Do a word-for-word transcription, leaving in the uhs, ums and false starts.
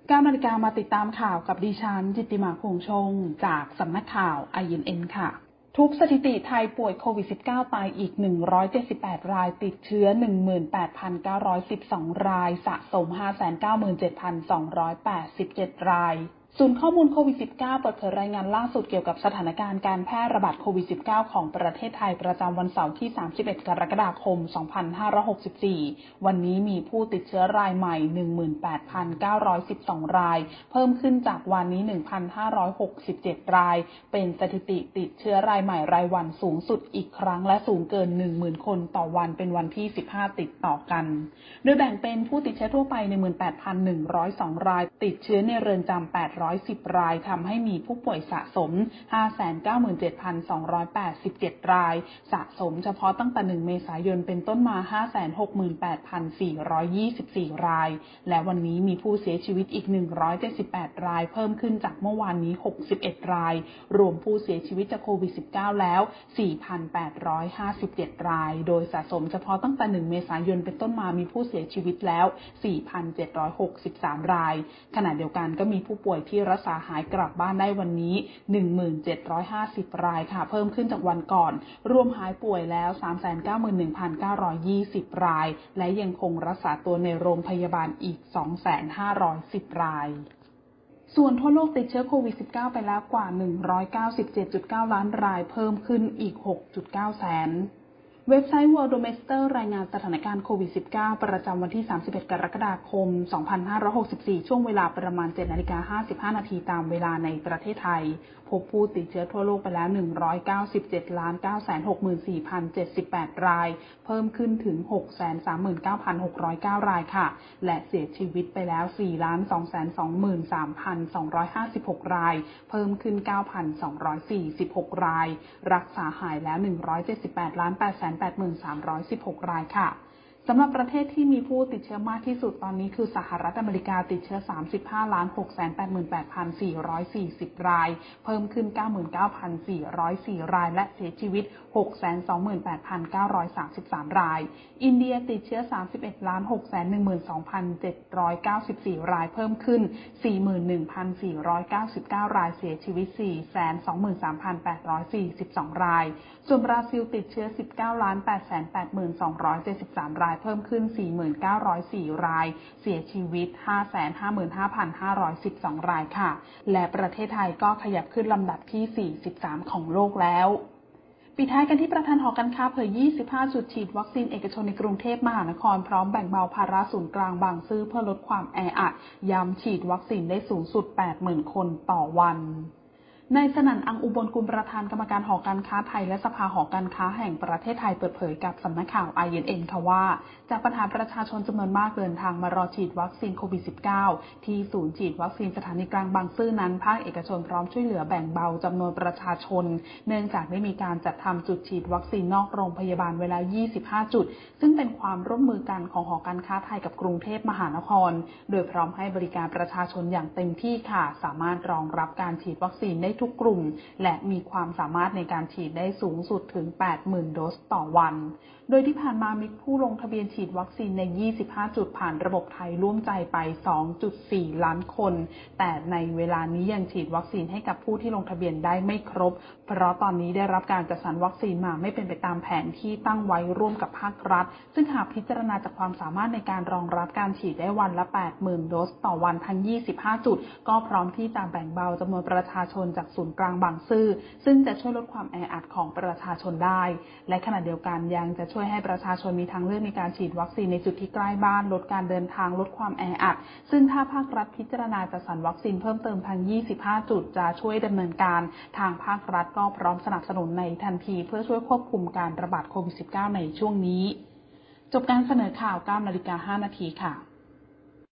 เก้านาฬิกามาติดตามข่าวกับดิฉันจิตติมาคงชงจากสำนักข่าว ไอ เอ็น เอ็น ค่ะ ทุบสถิติไทยป่วยโควิด สิบเก้า ตายอีกหนึ่งร้อยเจ็ดสิบแปดรายติดเชื้อ หนึ่งหมื่นแปดพันเก้าร้อยสิบสอง รายสะสม ห้าแสนเก้าหมื่นเจ็ดพันสองร้อยแปดสิบเจ็ด รายศูนย์ข้อมูลโควิด สิบเก้า เปิดเผยรายงานล่าสุดเกี่ยวกับสถานการณ์การแพร่ระบาดโควิด สิบเก้า ของประเทศไทยประจำวันเสาร์ที่ สามสิบเอ็ด กรกฎาคม สองพันห้าร้อยหกสิบสี่ วันนี้มีผู้ติดเชื้อรายใหม่ หนึ่งหมื่นแปดพันเก้าร้อยสิบสอง รายเพิ่มขึ้นจากวันนี้ หนึ่งพันห้าร้อยหกสิบเจ็ด รายเป็นสถิติติดเชื้อรายใหม่รายวันสูงสุดอีกครั้งและสูงเกิน หนึ่งหมื่น คนต่อวันเป็นวันที่ สิบห้า ติดต่อกันโดยแบ่งเป็นผู้ติดเชื้อทั่วไป หนึ่งหมื่นแปดพันหนึ่งร้อยสอง รายติดเชื้อในเรือนจำแปดร้อยสิบรายทำให้มีผู้ป่วยสะสม ห้าแสนเก้าหมื่นเจ็ดพันสองร้อยแปดสิบเจ็ด รายสะสมเฉพาะตั้งแต่หนึ่งเมษายนเป็นต้นมา ห้าแสนหกหมื่นแปดพันสี่ร้อยยี่สิบสี่ รายและวันนี้มีผู้เสียชีวิตอีกหนึ่งร้อยเจ็ดสิบแปดรายเพิ่มขึ้นจากเมื่อวานนี้หกสิบเอ็ดรายรวมผู้เสียชีวิตจากโควิด สิบเก้า แล้ว สี่พันแปดร้อยห้าสิบเจ็ด รายโดยสะสมเฉพาะตั้งแต่หนึ่งเมษายนเป็นต้นมามีผู้เสียชีวิตแล้ว สี่พันเจ็ดร้อยหกสิบสาม รายขณะเดียวกันก็มีผู้ป่วยที่รักษาหายกลับบ้านได้วันนี้ หนึ่งหมื่นเจ็ดร้อยห้าสิบ รายค่ะเพิ่มขึ้นจากวันก่อนรวมหายป่วยแล้ว สามแสนเก้าหมื่นหนึ่งพันเก้าร้อยยี่สิบ รายและยังคงรักษาตัวในโรงพยาบาลอีก สองแสนห้าร้อยสิบ รายส่วนทั่วโลกติดเชื้อโควิด สิบเก้า ไปแล้วกว่า หนึ่งร้อยเก้าสิบเจ็ดจุดเก้า ล้านรายเพิ่มขึ้นอีก หกจุดเก้า แสนเว็บไซต์ Worldometer รายงานสถานการณ์โควิด สิบเก้า ประจำวันที่ สามสิบเอ็ด กรกฎาคม สองพันห้าร้อยหกสิบสี่ ช่วงเวลาประมาณ เจ็ดนาฬิกาห้าสิบห้า นาทีตามเวลาในประเทศไทยพบผู้ติดเชื้อทั่วโลกไปแล้ว หนึ่งร้อยเก้าสิบเจ็ดล้านเก้าแสนหกหมื่นสี่พันเจ็ดสิบแปด รายเพิ่มขึ้นถึง หกแสนสามหมื่นเก้าพันหกร้อยเก้า รายค่ะและเสียชีวิตไปแล้ว สี่ล้านสองแสนสองหมื่นสามพันสองร้อยห้าสิบหก รายเพิ่มขึ้น เก้าพันสองร้อยสี่สิบหก รายรักษาหายแล้ว หนึ่งร้อยเจ็ดสิบแปดล้านแปดแสนแปดหมื่นสามร้อยสิบหก รายค่ะสำหรับประเทศที่มีผู้ติดเชื้อมากที่สุดตอนนี้คือสหรัฐอเมริกาติดเชื้อ สามสิบห้าล้านหกแสนแปดหมื่นแปดพันสี่ร้อยสี่สิบ รายเพิ่มขึ้น เก้าหมื่นเก้าพันสี่ร้อยสี่ รายและเสียชีวิต หกแสนสองหมื่นแปดพันเก้าร้อยสามสิบสาม รายอินเดียติดเชื้อ สามสิบเอ็ดล้านหกแสนหนึ่งหมื่นสองพันเจ็ดร้อยเก้าสิบสี่ รายเพิ่มขึ้น สี่หมื่นหนึ่งพันสี่ร้อยเก้าสิบเก้า รายเสียชีวิต สี่แสนสองหมื่นสามพันแปดร้อยสี่สิบสอง รายส่วนบราซิลติดเชื้อ สิบเก้าล้านแปดแสนแปดหมื่นสองร้อยเจ็ดสิบสาม รายเพิ่มขึ้น สี่หมื่นเก้าร้อยสี่ รายเสียชีวิต ห้าแสนห้าหมื่นห้าพันห้าร้อยสิบสอง รายค่ะและประเทศไทยก็ขยับขึ้นลำดับที่ สี่สิบสาม ของโลกแล้วปิดท้ายกันที่ประธานหอการค้าเผย ยี่สิบห้า จุดฉีดวัคซีนเอกชนในกรุงเทพมหานครพร้อมแบ่งเบาภาระศูนย์กลางบางซื่อเพื่อลดความแออัดย้ำฉีดวัคซีนได้สูงสุด แปดหมื่น คนต่อวันนายสนั่น อังอุบลกุลประธานกรรมการหอการค้าไทยและสภาหอการค้าแห่งประเทศไทยเปิดเผยกับสำนักข่าว ไอ เอ็น เอ็น ค่ะว่าจากปัญหาประชาชนจำนวนมากเดินทางมารอฉีดวัคซีนโควิด สิบเก้า ที่ศูนย์ฉีดวัคซีนสถานีกลางบางซื่อนั้นภาคเอกชนพร้อมช่วยเหลือแบ่งเบาจำนวนประชาชนเนื่องจากได้มีการจัดทำจุดฉีดวัคซีนนอกโรงพยาบาลเวลา ยี่สิบห้า จุดซึ่งเป็นความร่วมมือกันของหอการค้าไทยกับกรุงเทพมหานครโดยพร้อมให้บริการประชาชนอย่างเต็มที่ค่ะสามารถรองรับการฉีดวัคซีนได้ทุกกลุ่มและมีความสามารถในการฉีดได้สูงสุดถึง แปดหมื่น โดสต่อวันโดยที่ผ่านมามีผู้ลงทะเบียนฉีดวัคซีนใน ยี่สิบห้า จุดผ่านระบบไทยร่วมใจไป สองจุดสี่ ล้านคนแต่ในเวลานี้ยังฉีดวัคซีนให้กับผู้ที่ลงทะเบียนได้ไม่ครบเพราะตอนนี้ได้รับการจัดสรรวัคซีนมาไม่เป็นไปตามแผนที่ตั้งไว้ร่วมกับภาครัฐซึ่งหากพิจารณาจากความสามารถในการรองรับการฉีดได้วันละ แปดหมื่น โดสต่อวันทั้ง ยี่สิบห้า จุดก็พร้อมที่จะแบ่งเบาจำนวนประชาชนจากศูนย์กลางบางซื่อซึ่งจะช่วยลดความแออัดของประชาชนได้และขณะเดียวกันยังจะช่วยให้ประชาชนมีทางเลือกในการฉีดวัคซีนในจุดที่ใกล้บ้านลดการเดินทางลดความแออัดซึ่งถ้าภาครัฐพิจารณาจัดสรรวัคซีนเพิ่มเติมทั้ง ยี่สิบห้า จุดจะช่วยดำเนินการทางภาครัฐก็พร้อมสนับสนุนในทันทีเพื่อช่วยควบคุมการระบาดโควิด สิบเก้า ในช่วงนี้จบการเสนอข่าว เก้านาฬิกาห้านาทีค่ะ